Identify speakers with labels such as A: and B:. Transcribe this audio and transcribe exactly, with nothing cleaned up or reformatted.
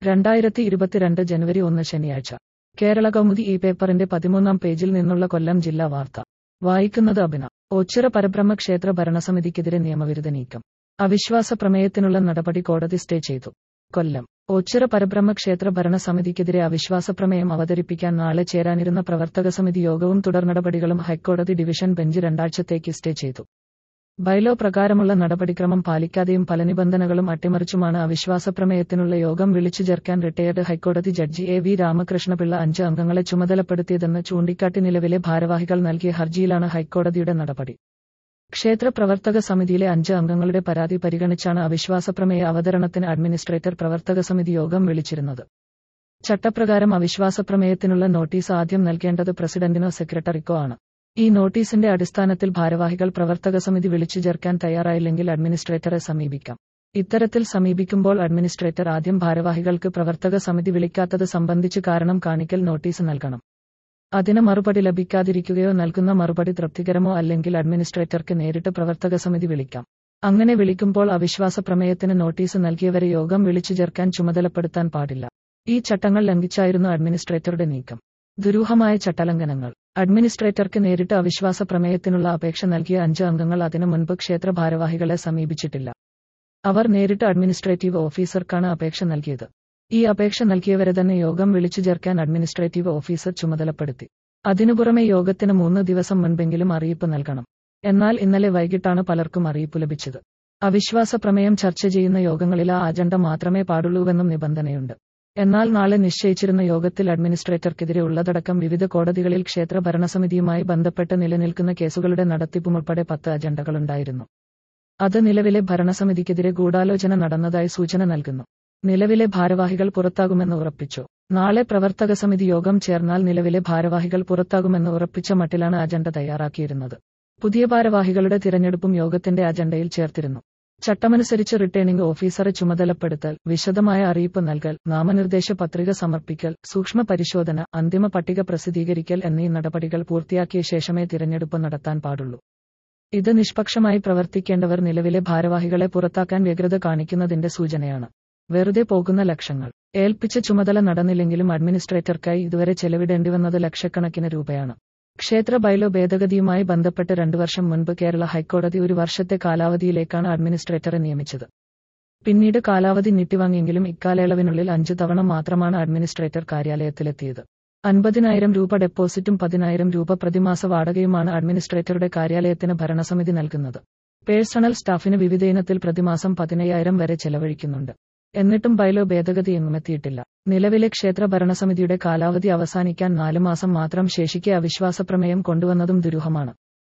A: രണ്ടായിരത്തി ഇരുപത്തിരണ്ട് ജനുവരി ഒന്ന് ശനിയാഴ്ച കേരള കൗമുദി ഈ പേപ്പറിന്റെ പതിമൂന്നാം പേജിൽ നിന്നുള്ള കൊല്ലം ജില്ലാ വാർത്ത വായിക്കുന്നത് അഭിന. ഓച്ചിറ പരബ്രഹ്മ ക്ഷേത്ര ഭരണസമിതിക്കെതിരെ നിയമവിരുദ്ധ നീക്കം. അവിശ്വാസ പ്രമേയത്തിനുള്ള നടപടി കോടതി സ്റ്റേ ചെയ്തു. കൊല്ലം ഓച്ചിറ പരബ്രഹ്മ ക്ഷേത്ര ഭരണസമിതിക്കെതിരെ അവിശ്വാസ പ്രമേയം അവതരിപ്പിക്കാൻ നാളെ ചേരാനിരുന്ന പ്രവർത്തക സമിതി യോഗവും തുടർനടപടികളും ഹൈക്കോടതി ഡിവിഷൻ ബെഞ്ച് രണ്ടാഴ്ചത്തേക്ക് സ്റ്റേ ചെയ്തു. ബൈലോ പ്രകാരമുള്ള നടപടിക്രമം പാലിക്കാതെയും പല നിബന്ധനകളും അട്ടിമറിച്ചുമാണ് അവിശ്വാസ പ്രമേയത്തിനുള്ള യോഗം വിളിച്ചു ചേർക്കാൻ റിട്ടയേർഡ് ഹൈക്കോടതി ജഡ്ജി എ വി രാമകൃഷ്ണപിള്ള അഞ്ച് അംഗങ്ങളെ ചുമതലപ്പെടുത്തിയതെന്ന് ചൂണ്ടിക്കാട്ടി നിലവിലെ ഭാരവാഹികൾ നൽകിയ ഹർജിയിലാണ് ഹൈക്കോടതിയുടെ നടപടി. ക്ഷേത്ര പ്രവർത്തക സമിതിയിലെ അഞ്ച് അംഗങ്ങളുടെ പരാതി പരിഗണിച്ചാണ് അവിശ്വാസ പ്രമേയ അവതരണത്തിന് അഡ്മിനിസ്ട്രേറ്റർ പ്രവർത്തക സമിതി യോഗം വിളിച്ചിരുന്നത്. ചട്ടപ്രകാരം അവിശ്വാസ പ്രമേയത്തിനുള്ള നോട്ടീസ് ആദ്യം നൽകേണ്ടത് പ്രസിഡന്റിനോ സെക്രട്ടറിക്കോ ആണ്. ഈ നോട്ടീസിന്റെ അടിസ്ഥാനത്തിൽ ഭാരവാഹികൾ പ്രവർത്തക സമിതി വിളിച്ചു ചേർക്കാൻ തയ്യാറായില്ലെങ്കിൽ അഡ്മിനിസ്ട്രേറ്ററെ സമീപിക്കാം. ഇത്തരത്തിൽ സമീപിക്കുമ്പോൾ അഡ്മിനിസ്ട്രേറ്റർ ആദ്യം ഭാരവാഹികൾക്ക് പ്രവർത്തക സമിതി വിളിക്കാത്തത് സംബന്ധിച്ച് കാരണം കാണിക്കൽ നോട്ടീസ് നൽകണം. അതിന് മറുപടി ലഭിക്കാതിരിക്കുകയോ നൽകുന്ന മറുപടി തൃപ്തികരമോ അല്ലെങ്കിൽ അഡ്മിനിസ്ട്രേറ്റർക്ക് നേരിട്ട് പ്രവർത്തക സമിതി വിളിക്കാം. അങ്ങനെ വിളിക്കുമ്പോൾ അവിശ്വാസ പ്രമേയത്തിന് നോട്ടീസ് നൽകിയവരെ യോഗം വിളിച്ചു ചേർക്കാൻ ചുമതലപ്പെടുത്താൻ പാടില്ല. ഈ ചട്ടങ്ങൾ ലംഘിച്ചായിരുന്നു അഡ്മിനിസ്ട്രേറ്ററുടെ നീക്കം. ദുരൂഹമായ ചട്ടലംഘനങ്ങൾ. അഡ്മിനിസ്ട്രേറ്റർക്ക് നേരിട്ട് അവിശ്വാസ പ്രമേയത്തിനുള്ള അപേക്ഷ നൽകിയ അഞ്ച് അംഗങ്ങൾ അതിനു മുൻപ് ക്ഷേത്ര ഭാരവാഹികളെ സമീപിച്ചിട്ടില്ല. അവർ നേരിട്ട് അഡ്മിനിസ്ട്രേറ്റീവ് ഓഫീസർക്കാണ് അപേക്ഷ നൽകിയത്. ഈ അപേക്ഷ നൽകിയവരെ തന്നെ യോഗം വിളിച്ചു ചേർക്കാൻ അഡ്മിനിസ്ട്രേറ്റീവ് ഓഫീസർ ചുമതലപ്പെടുത്തി. അതിനുപുറമെ യോഗത്തിന് മൂന്ന് ദിവസം മുൻപെങ്കിലും അറിയിപ്പ് നൽകണം. എന്നാൽ ഇന്നലെ വൈകിട്ടാണ് പലർക്കും അറിയിപ്പ് ലഭിച്ചത്. അവിശ്വാസ പ്രമേയം ചർച്ച ചെയ്യുന്ന യോഗങ്ങളിൽ ആ അജണ്ട മാത്രമേ പാടുള്ളൂവെന്നും നിബന്ധനയുണ്ട്. എന്നാൽ നാളെ നിശ്ചയിച്ചിരുന്ന യോഗത്തിൽ അഡ്മിനിസ്ട്രേറ്റർക്കെതിരെ ഉള്ളതടക്കം വിവിധ കോടതികളിൽ ക്ഷേത്ര ഭരണസമിതിയുമായി ബന്ധപ്പെട്ട് നിലനിൽക്കുന്ന കേസുകളുടെ നടത്തിപ്പുമുൾപ്പെടെ പത്ത് അജണ്ടകളുണ്ടായിരുന്നു. അത് നിലവിലെ ഭരണസമിതിക്കെതിരെ ഗൂഢാലോചന നടന്നതായി സൂചന നൽകുന്നു. നിലവിലെ ഭാരവാഹികൾ പുറത്താകുമെന്ന് ഉറപ്പിച്ചു. നാളെ പ്രവർത്തക സമിതി യോഗം ചേർന്നാൽ നിലവിലെ ഭാരവാഹികൾ പുറത്താകുമെന്ന് ഉറപ്പിച്ച മട്ടിലാണ് അജണ്ട തയ്യാറാക്കിയിരുന്നത്. പുതിയ ഭാരവാഹികളുടെ തിരഞ്ഞെടുപ്പും യോഗത്തിന്റെ അജണ്ടയിൽ ചേർത്തിരുന്നു. ചട്ടമനുസരിച്ച് റിട്ടേണിംഗ് ഓഫീസറെ ചുമതലപ്പെടുത്തൽ, വിശദമായ അറിയിപ്പ് നൽകൽ, നാമനിർദ്ദേശ പത്രിക സമർപ്പിക്കൽ, സൂക്ഷ്മ പരിശോധന, അന്തിമ പട്ടിക പ്രസിദ്ധീകരിക്കൽ എന്നീ നടപടികൾ പൂർത്തിയാക്കിയ ശേഷമേ തിരഞ്ഞെടുപ്പ് നടത്താൻ പാടുള്ളൂ. ഇത് നിഷ്പക്ഷമായി പ്രവർത്തിക്കേണ്ടവർ നിലവിലെ ഭാരവാഹികളെ പുറത്താക്കാൻ വ്യഗ്രത കാണിക്കുന്നതിന്റെ സൂചനയാണ്. വെറുതെ പോകുന്ന ലക്ഷങ്ങൾ. ഏൽപ്പിച്ച ചുമതല നടന്നില്ലെങ്കിലും അഡ്മിനിസ്ട്രേറ്റർക്കായി ഇതുവരെ ചെലവിടേണ്ടിവന്നത് ലക്ഷക്കണക്കിന് രൂപയാണ്. ക്ഷേത്ര ബൈലോ ഭേദഗതിയുമായി ബന്ധപ്പെട്ട് രണ്ടു വർഷം മുൻപ് കേരള ഹൈക്കോടതി ഒരു വർഷത്തെ കാലാവധിയിലേക്കാണ് അഡ്മിനിസ്ട്രേറ്ററെ നിയമിച്ചത്. പിന്നീട് കാലാവധി നീട്ടിവാങ്ങിയെങ്കിലും ഇക്കാലയളവിനുള്ളിൽ അഞ്ചു തവണ മാത്രമാണ് അഡ്മിനിസ്ട്രേറ്റർ കാര്യാലയത്തിലെത്തിയത്. അൻപതിനായിരം രൂപ ഡെപ്പോസിറ്റും പതിനായിരം രൂപ പ്രതിമാസ വാടകയുമാണ് അഡ്മിനിസ്ട്രേറ്ററുടെ കാര്യാലയത്തിന് ഭരണസമിതി നൽകുന്നത്. പേഴ്സണൽ സ്റ്റാഫിന് വിവിധയിനത്തിൽ പ്രതിമാസം പതിനയ്യായിരം വരെ ചെലവഴിക്കുന്നുണ്ട്. എന്നിട്ടും ബൈലോ ഭേദഗതി എങ്ങുമെത്തിയിട്ടില്ല. നിലവിലെ ക്ഷേത്ര ഭരണസമിതിയുടെ കാലാവധി അവസാനിക്കാൻ നാലു മാസം മാത്രം ശേഷിക്കെ അവിശ്വാസ പ്രമേയം കൊണ്ടുവന്നതും ദുരൂഹമാണ്.